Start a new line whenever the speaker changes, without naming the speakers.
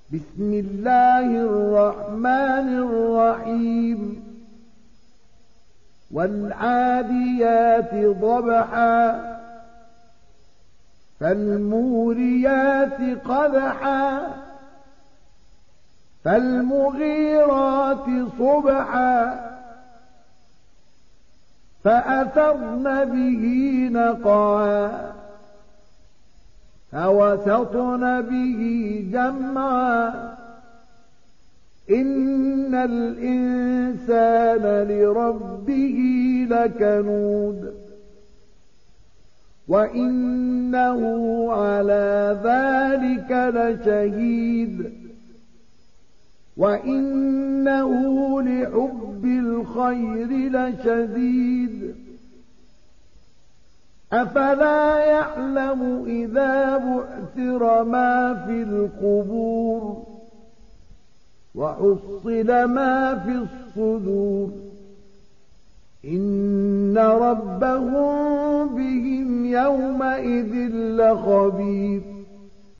بسم الله الرحمن الرحيم والعاديات ضبحا فالموريات قدحا فالمغيرات صبحا فأثرن به نقعا فوسطن به جمعا إن الإنسان لربه لكنود وإنه على ذلك لشهيد وإنه لحب الخير لشديد أفلا يعلم إذا بعثر ما في القبور وحصل ما في الصدور إن ربهم بهم يومئذ لخبير